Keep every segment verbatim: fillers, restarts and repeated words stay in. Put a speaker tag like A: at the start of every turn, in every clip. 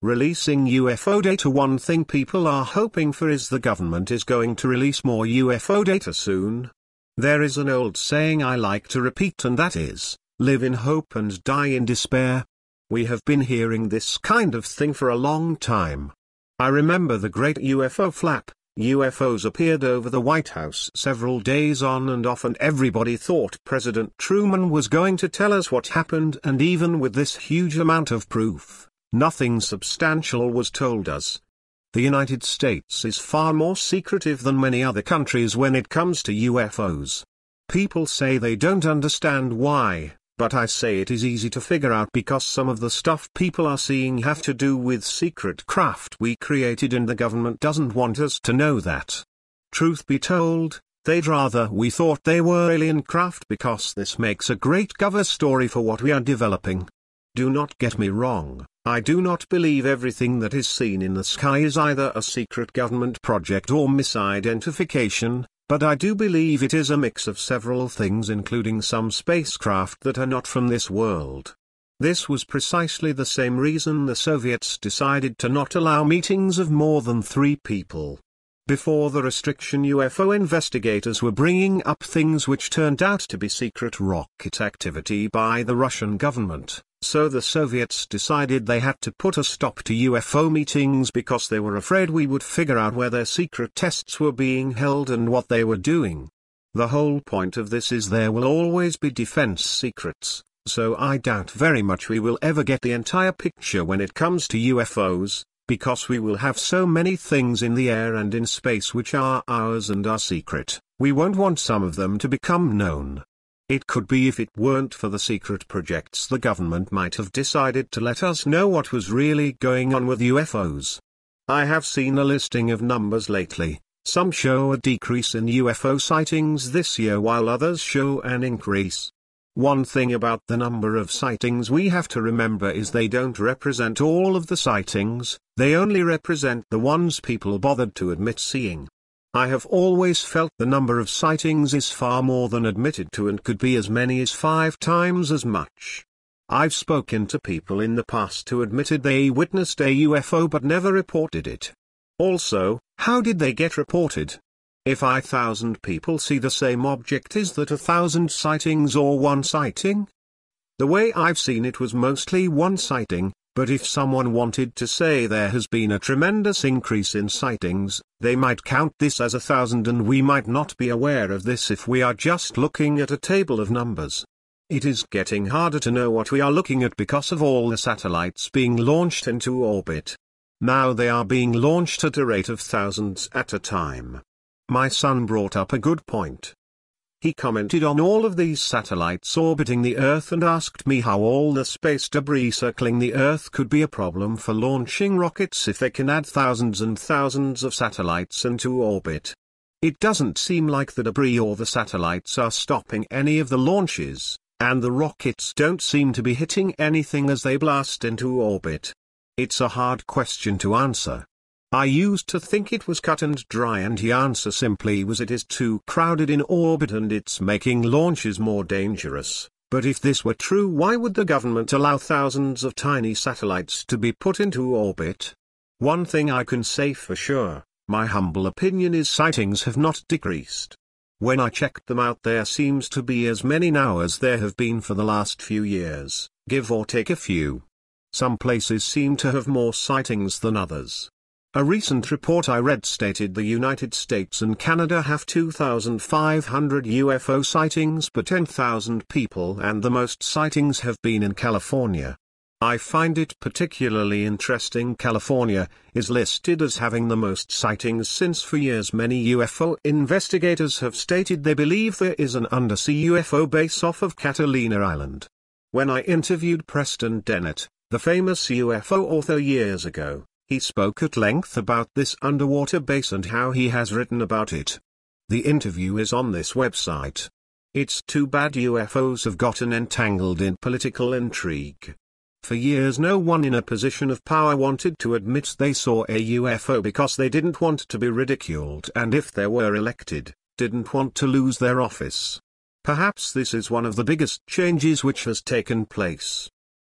A: Releasing U F O data. One thing people are hoping for is the government is going to release more U F O data soon. There is an old saying I like to repeat, and that is, live in hope and die in despair. We have been hearing this kind of thing for a long time. I remember the great U F O flap. U F Os appeared over the White House several days on and off, and everybody thought President Truman was going to tell us what happened, and even with this huge amount of proof, nothing substantial was told us. The United States is far more secretive than many other countries when it comes to U F Os. People say they don't understand why, but I say it is easy to figure out, because some of the stuff people are seeing have to do with secret craft we created, and the government doesn't want us to know that. Truth be told, they'd rather we thought they were alien craft, because this makes a great cover story for what we are developing. Do not get me wrong, I do not believe everything that is seen in the sky is either a secret government project or misidentification, but I do believe it is a mix of several things, including some spacecraft that are not from this world. This was precisely the same reason the Soviets decided to not allow meetings of more than three people. Before the restriction, U F O investigators were bringing up things which turned out to be secret rocket activity by the Russian government, so the Soviets decided they had to put a stop to U F O meetings because they were afraid we would figure out where their secret tests were being held and what they were doing. The whole point of this is there will always be defense secrets, so I doubt very much we will ever get the entire picture when it comes to U F Os, because we will have so many things in the air and in space which are ours and are secret. We won't want some of them to become known. It could be if it weren't for the secret projects, the government might have decided to let us know what was really going on with U F Os. I have seen a listing of numbers lately. Some show a decrease in U F O sightings this year while others show an increase. One thing about the number of sightings we have to remember is they don't represent all of the sightings, they only represent the ones people bothered to admit seeing. I have always felt the number of sightings is far more than admitted to and could be as many as five times as much. I've spoken to people in the past who admitted they witnessed a U F O but never reported it. Also, how did they get reported? If a thousand people see the same object, is that a thousand sightings or one sighting? The way I've seen it was mostly one sighting, but if someone wanted to say there has been a tremendous increase in sightings, they might count this as a thousand, and we might not be aware of this if we are just looking at a table of numbers. It is getting harder to know what we are looking at because of all the satellites being launched into orbit. Now they are being launched at a rate of thousands at a time. My son brought up a good point. He commented on all of these satellites orbiting the Earth and asked me how all the space debris circling the Earth could be a problem for launching rockets if they can add thousands and thousands of satellites into orbit. It doesn't seem like the debris or the satellites are stopping any of the launches, and the rockets don't seem to be hitting anything as they blast into orbit. It's a hard question to answer. I used to think it was cut and dry, and the answer simply was it is too crowded in orbit and it's making launches more dangerous. But if this were true, why would the government allow thousands of tiny satellites to be put into orbit? One thing I can say for sure, my humble opinion, is sightings have not decreased. When I checked them out, there seems to be as many now as there have been for the last few years, give or take a few. Some places seem to have more sightings than others. A recent report I read stated the United States and Canada have two thousand five hundred U F O sightings per ten thousand people, and the most sightings have been in California. I find it particularly interesting California is listed as having the most sightings, since for years many U F O investigators have stated they believe there is an undersea U F O base off of Catalina Island. When I interviewed Preston Dennett, the famous U F O author, years ago, he spoke at length about this underwater base and how he has written about it. The interview is on this website. It's too bad U F Os have gotten entangled in political intrigue. For years no one in a position of power wanted to admit they saw a U F O because they didn't want to be ridiculed, and if they were elected, didn't want to lose their office. Perhaps this is one of the biggest changes which has taken place.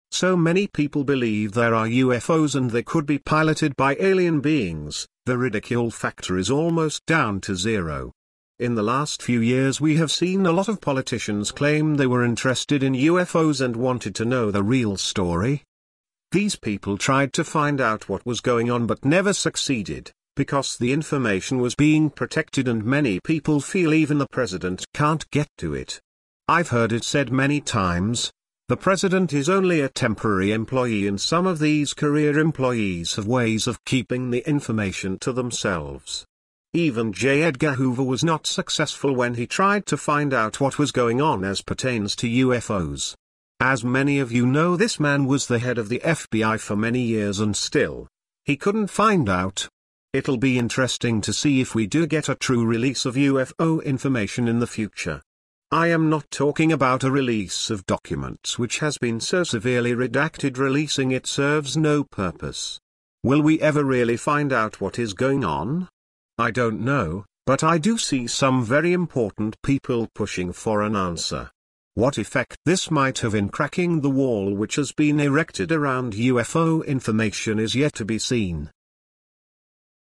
A: So many people believe there are U F Os and they could be piloted by alien beings, the ridicule factor is almost down to zero. In the last few years we have seen a lot of politicians claim they were interested in U F Os and wanted to know the real story. These people tried to find out what was going on but never succeeded, because the information was being protected and many people feel even the president can't get to it. I've heard it said many times, the president is only a temporary employee and some of these career employees have ways of keeping the information to themselves. Even J. Edgar Hoover was not successful when he tried to find out what was going on as pertains to U F Os. As many of you know, this man was the head of the F B I for many years and still, he couldn't find out. It'll be interesting to see if we do get a true release of U F O information in the future. I am not talking about a release of documents which has been so severely redacted releasing it serves no purpose. Will we ever really find out what is going on? I don't know, but I do see some very important people pushing for an answer. What effect this might have in cracking the wall which has been erected around U F O information is yet to be seen.